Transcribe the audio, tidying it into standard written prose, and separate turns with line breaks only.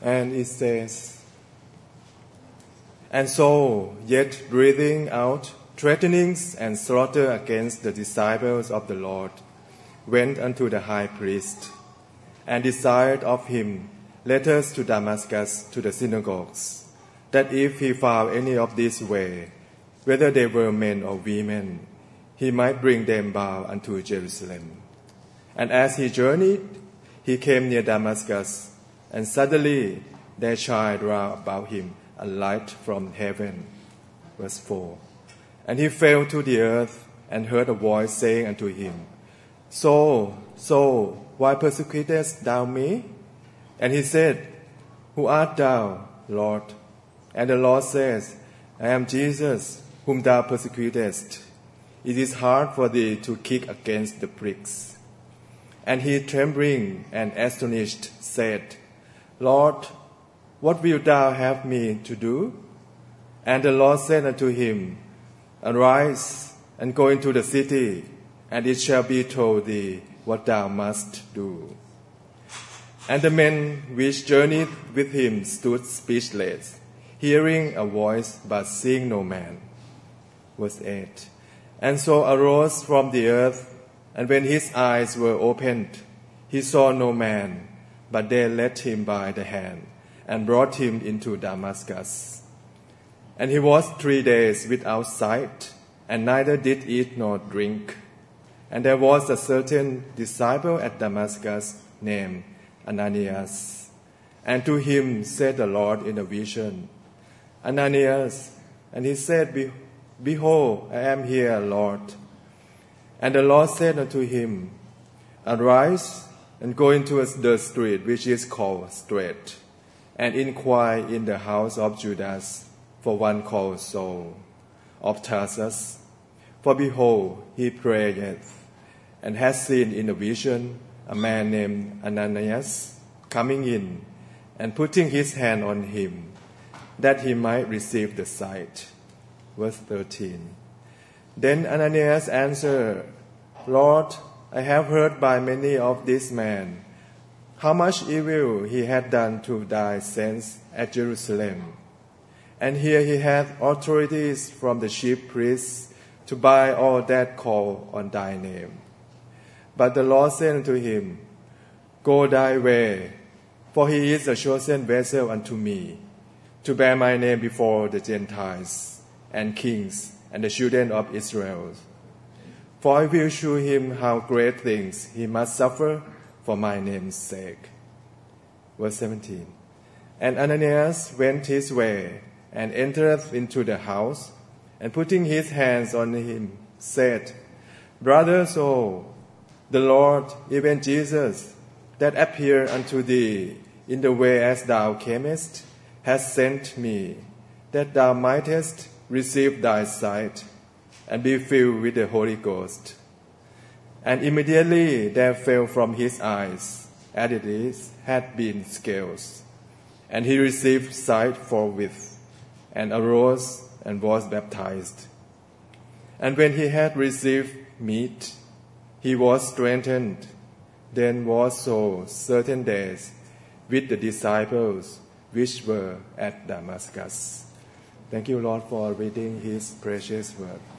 And it says, "And so, yet breathing out threatenings and slaughter against the disciples of the Lord, went unto the high priest, and desired of him letters to Damascus to the synagogues, that if he found any of this way, whether they were men or women, he might bring them bound unto Jerusalem. And as he journeyed, he came near Damascus, and suddenly there shined round about him a light from heaven." Verse 4. "And he fell to the earth, and heard a voice saying unto him, Saul, Saul, why persecutest thou me? And he said, Who art thou, Lord? And the Lord says, I am Jesus, whom thou persecutest. It is hard for thee to kick against the pricks. And he, trembling and astonished, said, Lord, what wilt thou have me to do? And the Lord said unto him, Arise, and go into the city, and it shall be told thee what thou must do. And the men which journeyed with him stood speechless, hearing a voice, but seeing no man." Verse 8. "And so arose from the earth, and when his eyes were opened, he saw no man, but they led him by the hand, and brought him into Damascus. And he was 3 days without sight, and neither did eat nor drink. And there was a certain disciple at Damascus named Ananias. And to him said the Lord in a vision, Ananias. And he said, Behold, I am here, Lord. And the Lord said unto him, Arise, and go into the street which is called Straight, and inquire in the house of Judas for one called Saul of Tarsus. For behold, he prayeth, and hath seen in a vision a man named Ananias coming in, and putting his hand on him, that he might receive the sight." Verse 13. Then Ananias answered, Lord, I have heard by many of this man how much evil he had done to thy saints at Jerusalem. And here he hath authorities from the chief priests to buy all that call on thy name. But the Lord said unto him, Go thy way, for he is a chosen vessel unto me, to bear my name before the Gentiles and kings and the children of Israel. For I will shew him how great things he must suffer for my name's sake. Verse 17. And Ananias went his way, and entered into the house, and putting his hands on him, said, Brother Saul, the Lord, even Jesus, that appeared unto thee in the way as thou camest, hath sent me, that thou mightest receive thy sight, and be filled with the Holy Ghost. And immediately there fell from his eyes, as it is, had been scales. And he received sight forthwith, and arose and was baptized. And when he had received meat, he was strengthened. Then was so certain days with the disciples which were at Damascus. Thank you, Lord, for reading His precious word.